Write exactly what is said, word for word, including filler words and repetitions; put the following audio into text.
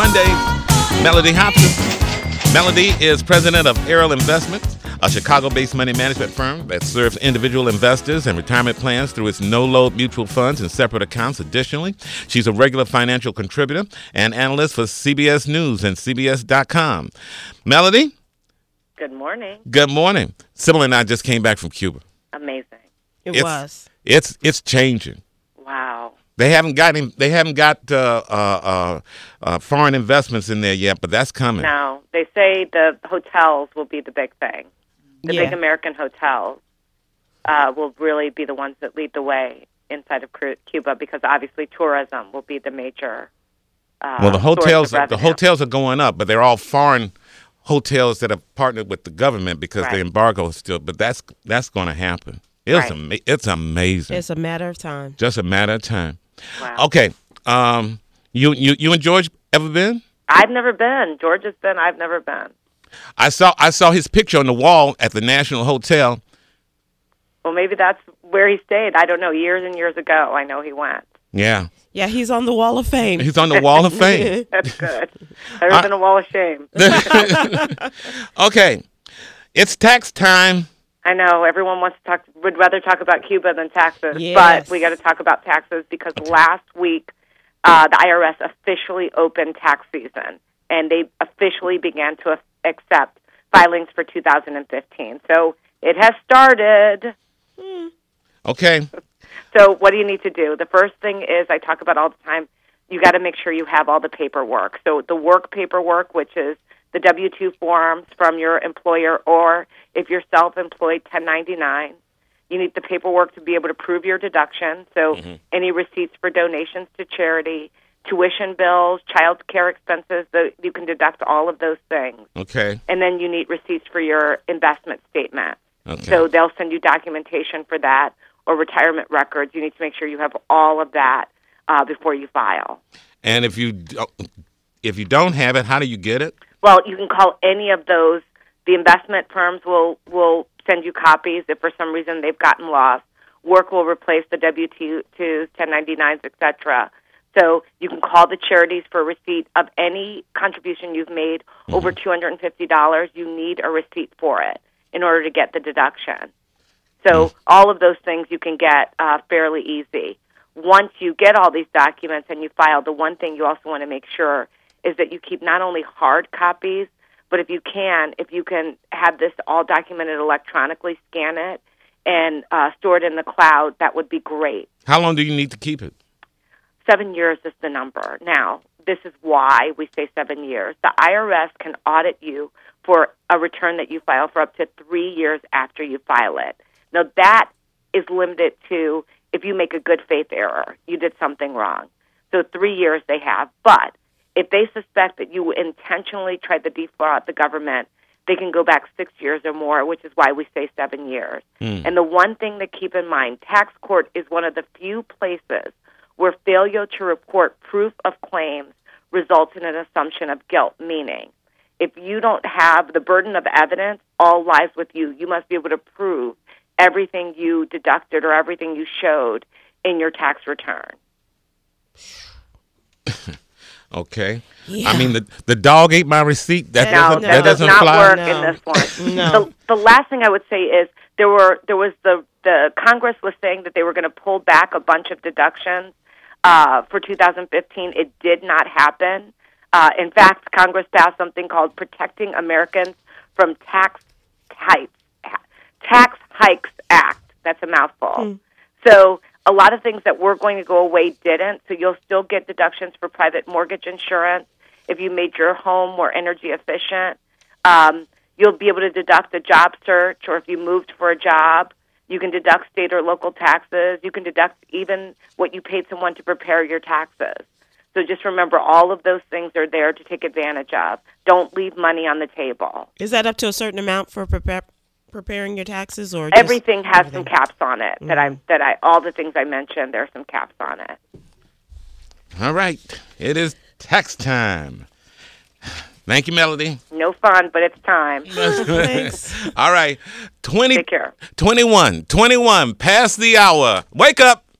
Mondays. Melody Hobson. Melody is president of Arrow Investments, a Chicago-based money management firm that serves individual investors and retirement plans through its no-load mutual funds and separate accounts. Additionally, she's a regular financial contributor and analyst for C B S News and C B S dot com. Melody? Good morning. Good morning. Sybil and I just came back from Cuba. Amazing. It It's- was. It's it's changing. Wow. They haven't got any, they haven't got uh, uh, uh, uh, foreign investments in there yet, but that's coming. No, they say the hotels will be the big thing. The Yeah. big American hotels uh, will really be the ones that lead the way inside of Cu- Cuba because obviously tourism will be the major. Uh, Well, the source of hotels the revenue. hotels are going up, but they're all foreign hotels that have partnered with the government because the Right. embargo is still. But that's that's going to happen. It's Right. ama- it's amazing. It's a matter of time. Just a matter of time. Wow. Okay. Um, you you you and George ever been? I've never been. George has been. I've never been. I saw I saw his picture on the wall at the National Hotel. Well, maybe that's where he stayed. I don't know. Years and years ago, I know he went. Yeah, Yeah, he's on the Wall of Fame. he's on the Wall of Fame. That's good. Better than a wall of shame. Okay, it's tax time. I know everyone wants to talk. Would rather talk about Cuba than taxes, Yes. but we got to talk about taxes because last week uh, the I R S officially opened tax season, and they officially began to accept filings for two thousand fifteen. So it has started. Okay. So what do you need to do? The first thing is I talk about all the time. You got to make sure you have all the paperwork. So the work paperwork, which is the W two forms from your employer, or if you're self-employed, ten ninety-nine. You need the paperwork to be able to prove your deduction. So Mhm. any receipts for donations to charity, tuition bills, child care expenses, the, you can deduct all of those things. Okay. And then you need receipts for your investment statement. Okay. So they'll send you documentation for that or retirement records. You need to make sure you have all of that uh, before you file. And if you don't, if you don't have it, how do you get it? Well, you can call any of those. The investment firms will, will send you copies if for some reason they've gotten lost. Work will replace the W twos, ten ninety-nines, et cetera. So you can call the charities for a receipt of any contribution you've made mm-hmm. over two hundred fifty dollars. You need a receipt for it in order to get the deduction. So mm. all of those things you can get uh, fairly easy. Once you get all these documents and you file, the one thing you also want to make sure is that you keep not only hard copies, but if you can, if you can have this all documented electronically, scan it, and uh, store it in the cloud, that would be great. How long do you need to keep it? Seven years is the number. Now, this is why we say seven years. The I R S can audit you for a return that you file for up to three years after you file it. Now, that is limited to if you make a good faith error. You did something wrong. So three years they have. But if they suspect that you intentionally tried to defraud the government, they can go back six years or more, which is why we say seven years. Mm. And the one thing to keep in mind, tax court is one of the few places where failure to report proof of claims results in an assumption of guilt, meaning if you don't have the burden of evidence, all lies with you. You must be able to prove everything you deducted or everything you showed in your tax return. Okay. Yeah. I mean, the the dog ate my receipt. That no, doesn't, that, that does doesn't not fly. work No. in this one. No. The, the last thing I would say is there were there was the the Congress was saying that they were going to pull back a bunch of deductions uh, for two thousand fifteen. It did not happen. Uh, in fact, Congress passed something called Protecting Americans from Tax Hikes Tax Hikes Act. That's a mouthful. Mm. So a lot of things that were going to go away didn't. So you'll still get deductions for private mortgage insurance if you made your home more energy efficient. Um, you'll be able to deduct a job search, or if you moved for a job, you can deduct state or local taxes. You can deduct even what you paid someone to prepare your taxes. So just remember, all of those things are there to take advantage of. Don't leave money on the table. Is that up to a certain amount for prepare, preparing your taxes, or just everything has everything? some caps on it? Mm-hmm. That I that I all the things I mentioned, there are some caps on it. All right, it is tax time. Thank you, Melody. No fun, but it's time. Thanks. All right, twenty, Take care. twenty-one, twenty-one, past the hour. Wake up.